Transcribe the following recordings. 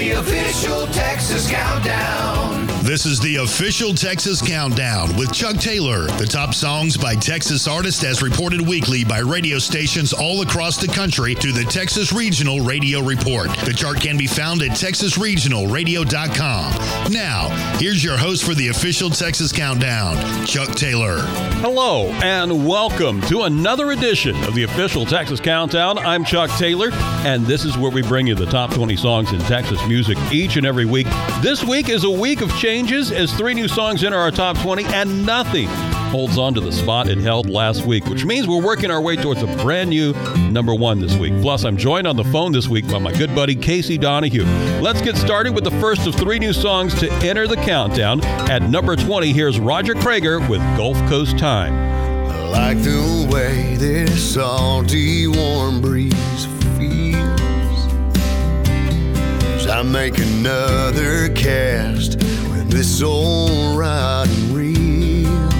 the official Texas Countdown. This is the official Texas Countdown with Chuck Taylor. The top songs by Texas artists as reported weekly by radio stations all across the country through the Texas Regional Radio Report. The chart can be found at texasregionalradio.com. Now, here's your host for the official Texas Countdown, Chuck Taylor. Hello, and welcome to another edition of the official Texas Countdown. I'm Chuck Taylor, and this is where we bring you the top 20 songs in Texas music each and every week. This week is a week of changes as 3 new songs enter our top 20, and nothing holds on to the spot it held last week, which means we're working our way towards a brand new number 1 this week. Plus, I'm joined on the phone this week by my good buddy Casey Donahue. Let's get started with the first of 3 new songs to enter the countdown. At number 20, here's Roger Creager with Gulf Coast Time. I like the way this salty warm breeze feels as I make another cast with this old rod and reel.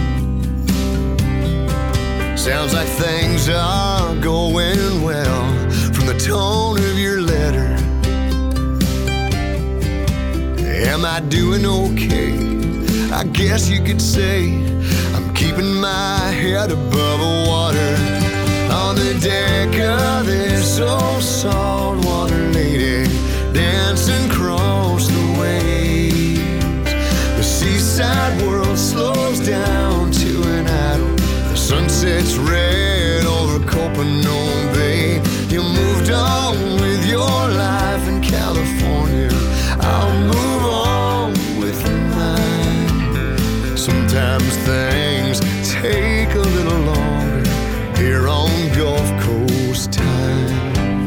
Sounds like things are going well from the tone of your letter. Am I doing okay? I guess you could say I'm keeping my head above the water on the deck of this old saltwater lady, dancing across the waves. The seaside world slows down to an idle. The sunset's red over Copano Bay. You moved on with your life in California. I'll move on with mine. Sometimes things take a little longer here on Gulf Coast Time.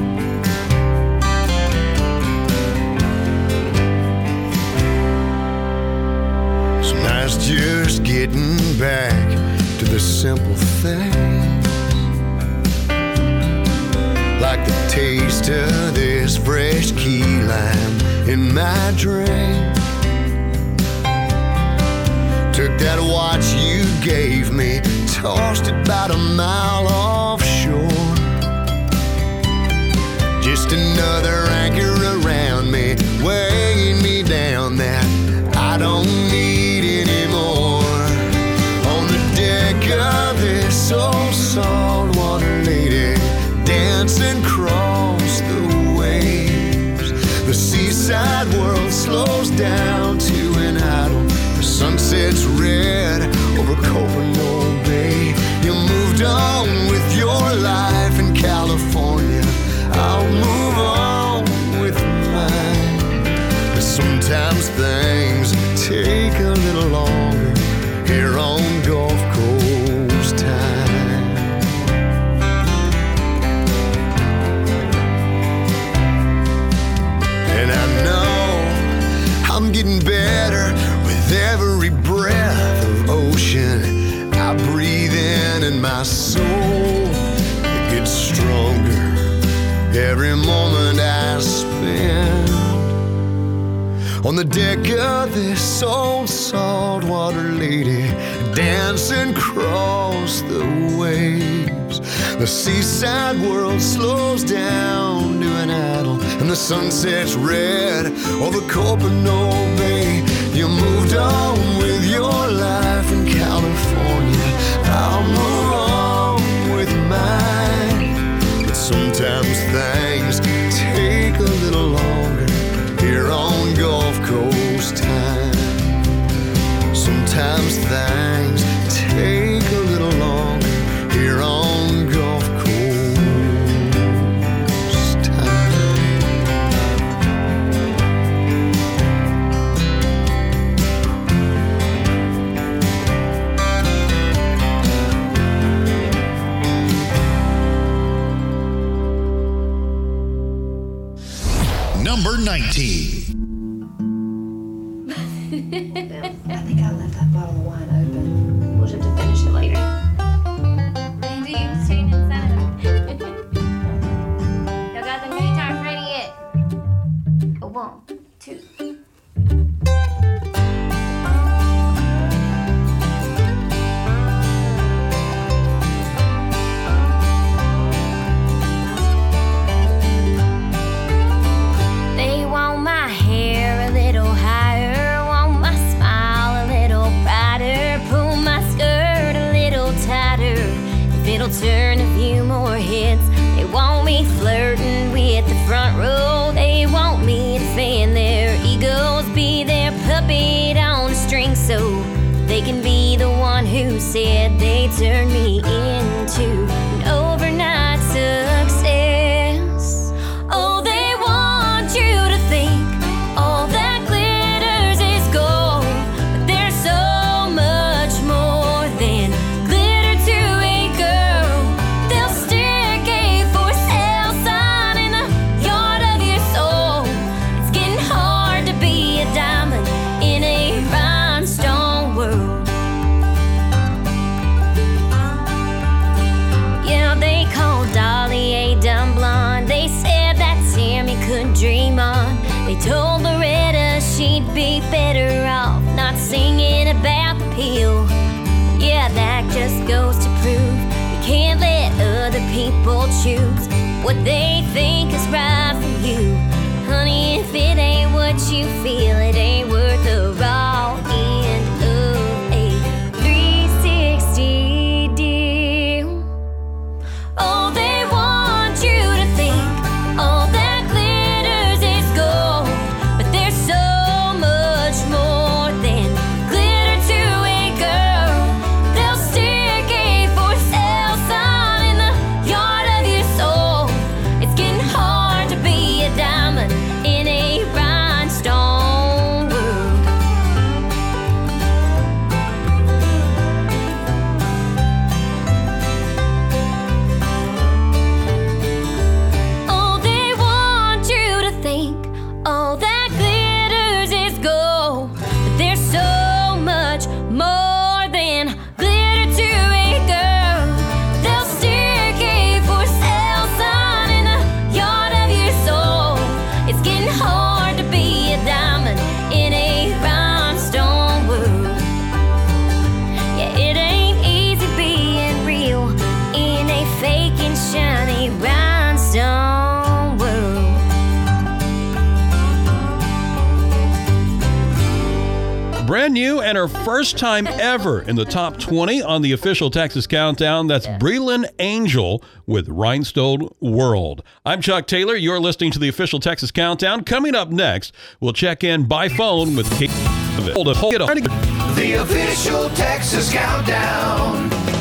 It's nice just getting back to the simple things, like the taste of this fresh key lime in my drink. Took that watch you gave me, tossed it about a mile offshore. Just another anchor around me, weighing me down that I don't need anymore. On the deck of this old saltwater lady, dancing across the waves. The seaside world slows down to an idle. The sunset's red over Copano Bay. You moved on with your life in California. I'll move on with mine. But sometimes things take a little longer here on Gulf Coast Time. And I know I'm getting better with every breath of ocean I breathe in, and my soul, it gets stronger every moment I spend on the deck of this old saltwater lady, dancing across the waves. The seaside world slows down to an idle, and the sunset's red over Copano Bay. You moved on with your life in California. I'll move on with mine. But sometimes things take a little longer here on Gulf Coast Time. Sometimes things take a little longer here on Gulf Coast Time. Number 19. I think I left that bottle of wine open. We'll just have to finish it later. Randy, you staying inside. Y'all got the new guitars ready yet? A 1, 2. They want my head. said they turned me into an overnight success. Oh, they want you to think all that glitters is gold, but there's so much more than glitter to a girl. They'll stick a for sale sign in the yard of your soul. It's getting hard to be a diamond in a rhinestone world. Yeah, they called Dolly a dumb blonde. They said that Sammy couldn't dream on. They told Loretta she'd be better off not singing about the pill. Yeah, that just goes to prove you can't let other people choose what they think is right for you. Honey, if it ain't what you feel, it ain't worth the raw end of a 360 deal. Oh, they want you to think all that glitters is gold, but there's so much more than glitter to a girl. They'll stick a for sale sign in the yard of your soul. It's getting hard to be a diamond in a rhinestone world. Oh, they want you to think all that glitters is gold, but there's so much more than glitter to a girl. They'll stick a for sale sign in the yard of your soul. It's getting hard to be a diamond in a rhinestone world. Yeah, it ain't easy being real in a fake and shiny rhinestone world. Brand new and her first time ever in the top 20 on the official Texas Countdown. That's Breland Angel with Rhinestone World. I'm Chuck Taylor. You're listening to the official Texas Countdown. Coming up next, we'll check in by phone with Kate. The official Texas Countdown.